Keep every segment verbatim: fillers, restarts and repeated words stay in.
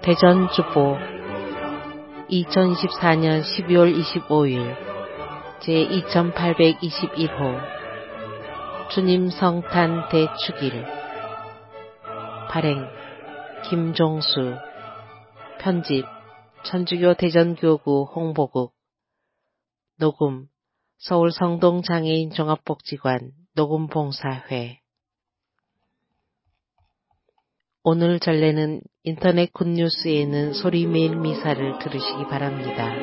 대전주보 이천이십사년 십이월 이십오일 제이천팔백이십일호 주님 성탄 대축일. 발행 김종수. 편집 천주교 대전교구 홍보국. 녹음 서울 성동장애인 종합복지관 녹음봉사회. 오늘 전례는 인터넷 굿뉴스에 있는 소리메일 미사를 들으시기 바랍니다.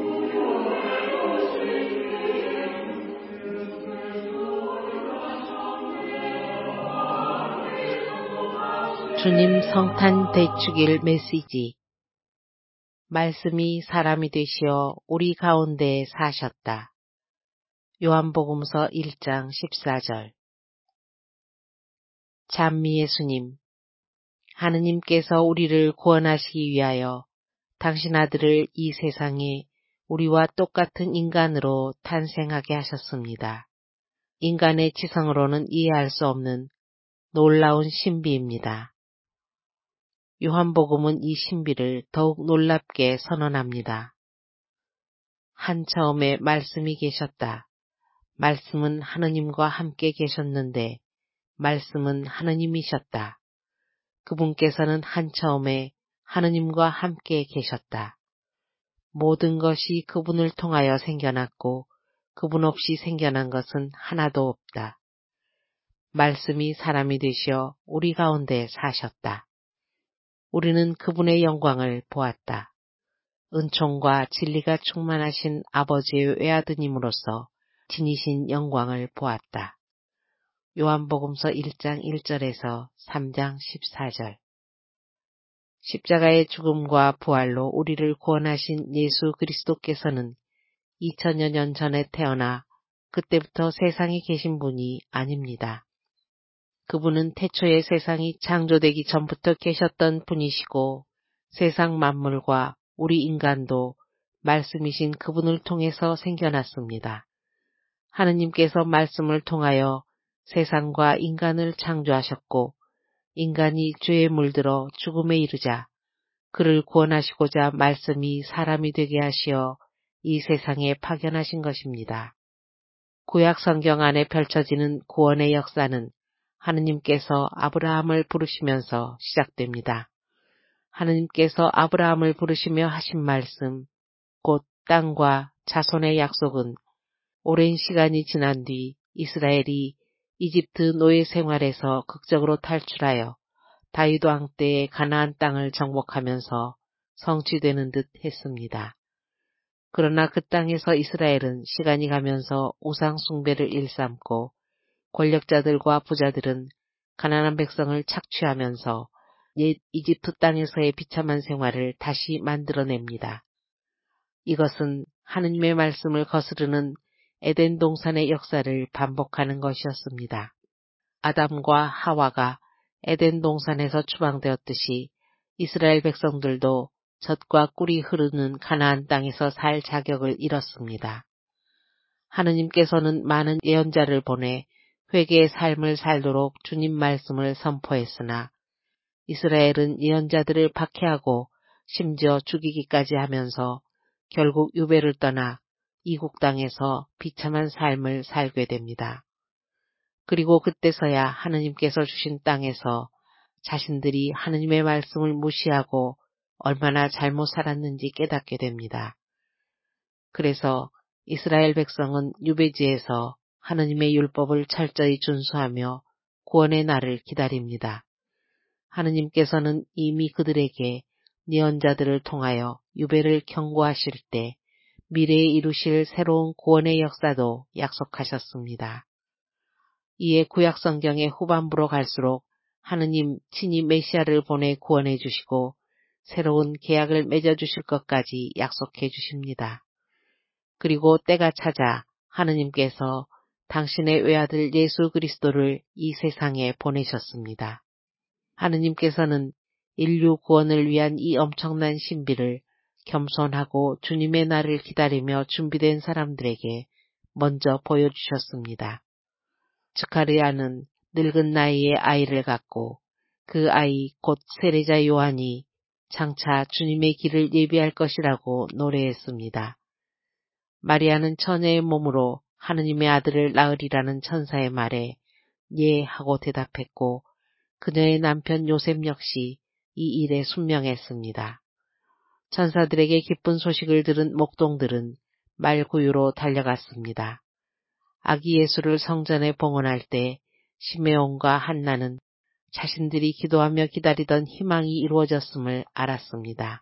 주님 성탄 대축일 메시지. 말씀이 사람이 되시어 우리 가운데 사셨다. 요한복음서 일장 십사절. 찬미 예수님, 하느님께서 우리를 구원하시기 위하여 당신 아들을 이 세상에 우리와 똑같은 인간으로 탄생하게 하셨습니다. 인간의 지성으로는 이해할 수 없는 놀라운 신비입니다. 요한복음은 이 신비를 더욱 놀랍게 선언합니다. 한처음에 말씀이 계셨다. 말씀은 하느님과 함께 계셨는데 말씀은 하느님이셨다. 그분께서는 한처음에 하느님과 함께 계셨다. 모든 것이 그분을 통하여 생겨났고 그분 없이 생겨난 것은 하나도 없다. 말씀이 사람이 되시어 우리 가운데 사셨다. 우리는 그분의 영광을 보았다. 은총과 진리가 충만하신 아버지의 외아드님으로서 지니신 영광을 보았다. 요한복음서 일장 일절에서 삼장 십사절. 십자가의 죽음과 부활로 우리를 구원하신 예수 그리스도께서는 이천여 년 전에 태어나 그때부터 세상에 계신 분이 아닙니다. 그분은 태초에 세상이 창조되기 전부터 계셨던 분이시고 세상 만물과 우리 인간도 말씀이신 그분을 통해서 생겨났습니다. 하느님께서 말씀을 통하여 세상과 인간을 창조하셨고 인간이 죄에 물들어 죽음에 이르자 그를 구원하시고자 말씀이 사람이 되게 하시어 이 세상에 파견하신 것입니다. 구약 성경 안에 펼쳐지는 구원의 역사는 하느님께서 아브라함을 부르시면서 시작됩니다. 하느님께서 아브라함을 부르시며 하신 말씀, 곧 땅과 자손의 약속은 오랜 시간이 지난 뒤 이스라엘이 이집트 노예 생활에서 극적으로 탈출하여 다윗 왕 때의 가나안 땅을 정복하면서 성취되는 듯 했습니다. 그러나 그 땅에서 이스라엘은 시간이 가면서 우상 숭배를 일삼고 권력자들과 부자들은 가난한 백성을 착취하면서 옛 이집트 땅에서의 비참한 생활을 다시 만들어냅니다. 이것은 하느님의 말씀을 거스르는 에덴 동산의 역사를 반복하는 것이었습니다. 아담과 하와가 에덴 동산에서 추방되었듯이 이스라엘 백성들도 젖과 꿀이 흐르는 가나안 땅에서 살 자격을 잃었습니다. 하느님께서는 많은 예언자를 보내 회개의 삶을 살도록 주님 말씀을 선포했으나 이스라엘은 예언자들을 박해하고 심지어 죽이기까지 하면서 결국 유배를 떠나 이국 땅에서 비참한 삶을 살게 됩니다. 그리고 그때서야 하느님께서 주신 땅에서 자신들이 하느님의 말씀을 무시하고 얼마나 잘못 살았는지 깨닫게 됩니다. 그래서 이스라엘 백성은 유배지에서 하느님의 율법을 철저히 준수하며 구원의 날을 기다립니다. 하느님께서는 이미 그들에게 예언자들을 통하여 유배를 경고하실 때 미래에 이루실 새로운 구원의 역사도 약속하셨습니다. 이에 구약 성경의 후반부로 갈수록 하느님 친히 메시아를 보내 구원해 주시고 새로운 계약을 맺어주실 것까지 약속해 주십니다. 그리고 때가 찾아 하느님께서 당신의 외아들 예수 그리스도를 이 세상에 보내셨습니다. 하느님께서는 인류 구원을 위한 이 엄청난 신비를 겸손하고 주님의 날을 기다리며 준비된 사람들에게 먼저 보여주셨습니다. 스가랴는 늙은 나이에 아이를 갖고 그 아이 곧 세례자 요한이 장차 주님의 길을 예비할 것이라고 노래했습니다. 마리아는 처녀의 몸으로 하느님의 아들을 낳으리라는 천사의 말에 예 하고 대답했고 그녀의 남편 요셉 역시 이 일에 순명했습니다. 천사들에게 기쁜 소식을 들은 목동들은 말구유로 달려갔습니다. 아기 예수를 성전에 봉헌할 때 시메온과 한나는 자신들이 기도하며 기다리던 희망이 이루어졌음을 알았습니다.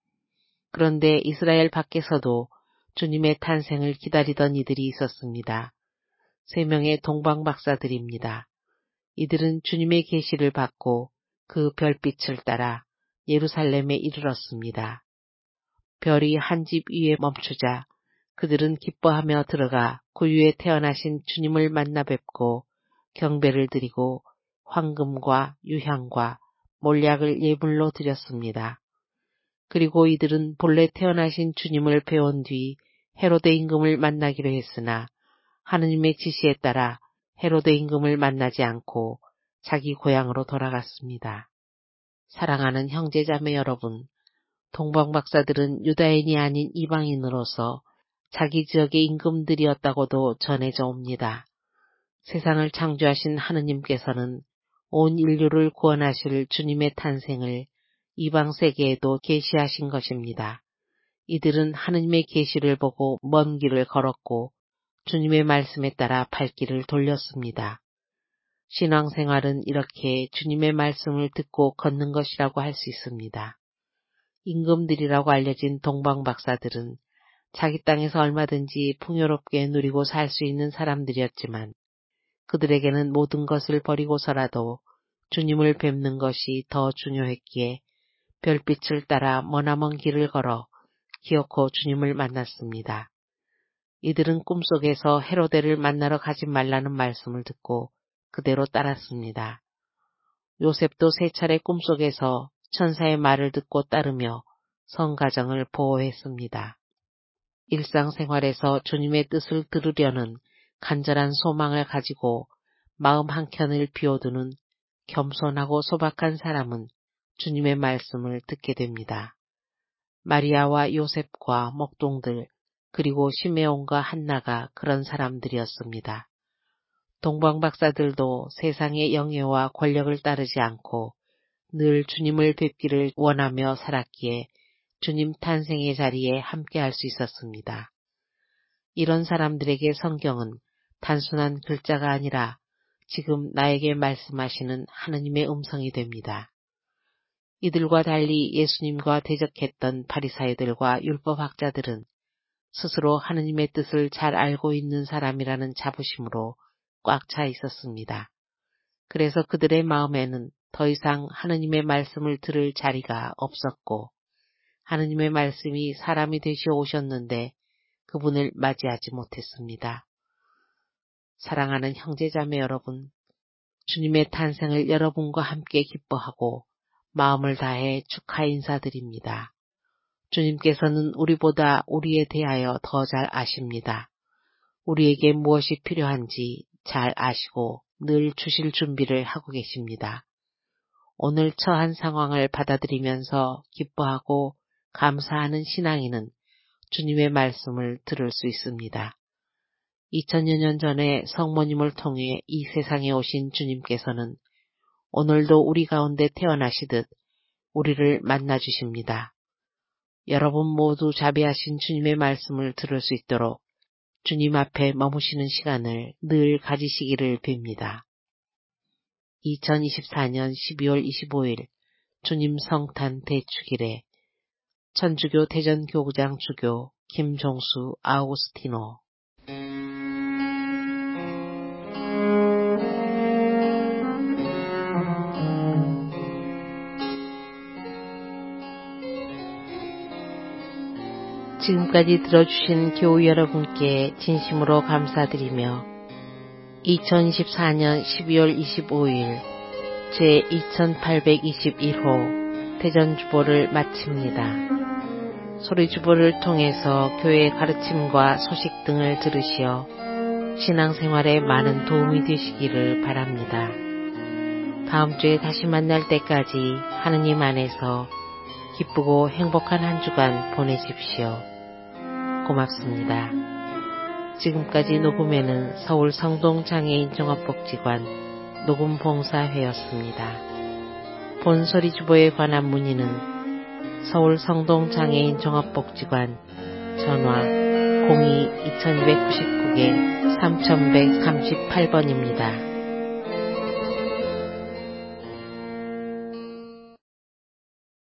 그런데 이스라엘 밖에서도 주님의 탄생을 기다리던 이들이 있었습니다. 세 명의 동방박사들입니다. 이들은 주님의 계시를 받고 그 별빛을 따라 예루살렘에 이르렀습니다. 별이 한 집 위에 멈추자 그들은 기뻐하며 들어가 구유에 태어나신 주님을 만나 뵙고 경배를 드리고 황금과 유향과 몰약을 예물로 드렸습니다. 그리고 이들은 본래 태어나신 주님을 배운 뒤 헤로데 임금을 만나기로 했으나 하느님의 지시에 따라 헤로데 임금을 만나지 않고 자기 고향으로 돌아갔습니다. 사랑하는 형제자매 여러분, 동방박사들은 유다인이 아닌 이방인으로서 자기 지역의 임금들이었다고도 전해져 옵니다. 세상을 창조하신 하느님께서는 온 인류를 구원하실 주님의 탄생을 이방 세계에도 계시하신 것입니다. 이들은 하느님의 계시를 보고 먼 길을 걸었고 주님의 말씀에 따라 발길을 돌렸습니다. 신앙생활은 이렇게 주님의 말씀을 듣고 걷는 것이라고 할 수 있습니다. 임금들이라고 알려진 동방박사들은 자기 땅에서 얼마든지 풍요롭게 누리고 살 수 있는 사람들이었지만 그들에게는 모든 것을 버리고서라도 주님을 뵙는 것이 더 중요했기에 별빛을 따라 머나먼 길을 걸어 기어코 주님을 만났습니다. 이들은 꿈속에서 헤로데를 만나러 가지 말라는 말씀을 듣고 그대로 따랐습니다. 요셉도 세 차례 꿈속에서 천사의 말을 듣고 따르며 성가정을 보호했습니다. 일상생활에서 주님의 뜻을 들으려는 간절한 소망을 가지고 마음 한켠을 비워두는 겸손하고 소박한 사람은 주님의 말씀을 듣게 됩니다. 마리아와 요셉과 목동들 그리고 시메온과 한나가 그런 사람들이었습니다. 동방박사들도 세상의 영예와 권력을 따르지 않고 늘 주님을 뵙기를 원하며 살았기에 주님 탄생의 자리에 함께할 수 있었습니다. 이런 사람들에게 성경은 단순한 글자가 아니라 지금 나에게 말씀하시는 하느님의 음성이 됩니다. 이들과 달리 예수님과 대적했던 바리사이들과 율법학자들은 스스로 하느님의 뜻을 잘 알고 있는 사람이라는 자부심으로 꽉 차 있었습니다. 그래서 그들의 마음에는 더 이상 하느님의 말씀을 들을 자리가 없었고 하느님의 말씀이 사람이 되시어 오셨는데 그분을 맞이하지 못했습니다. 사랑하는 형제자매 여러분, 주님의 탄생을 여러분과 함께 기뻐하고 마음을 다해 축하 인사드립니다. 주님께서는 우리보다 우리에 대하여 더 잘 아십니다. 우리에게 무엇이 필요한지 잘 아시고 늘 주실 준비를 하고 계십니다. 오늘 처한 상황을 받아들이면서 기뻐하고 감사하는 신앙인은 주님의 말씀을 들을 수 있습니다. 이천여 년 전에 성모님을 통해 이 세상에 오신 주님께서는 오늘도 우리 가운데 태어나시듯 우리를 만나주십니다. 여러분 모두 자비하신 주님의 말씀을 들을 수 있도록 주님 앞에 머무시는 시간을 늘 가지시기를 빕니다. 이천이십사 년 십이월 이십오일 주님 성탄 대축일에 천주교 대전교구장 주교 김종수 아우구스티노. 지금까지 들어주신 교우 여러분께 진심으로 감사드리며 이천이십사 년 십이월 이십오일 제이천팔백이십일호 대전주보를 마칩니다. 소리주보를 통해서 교회의 가르침과 소식 등을 들으시어 신앙생활에 많은 도움이 되시기를 바랍니다. 다음 주에 다시 만날 때까지 하느님 안에서 기쁘고 행복한 한 주간 보내십시오. 고맙습니다. 지금까지 녹음에는 서울 성동장애인 종합복지관 녹음봉사회였습니다. 본소리 주보에 관한 문의는 서울 성동장애인 종합복지관 전화 공이 이이구구 삼일삼팔 번입니다.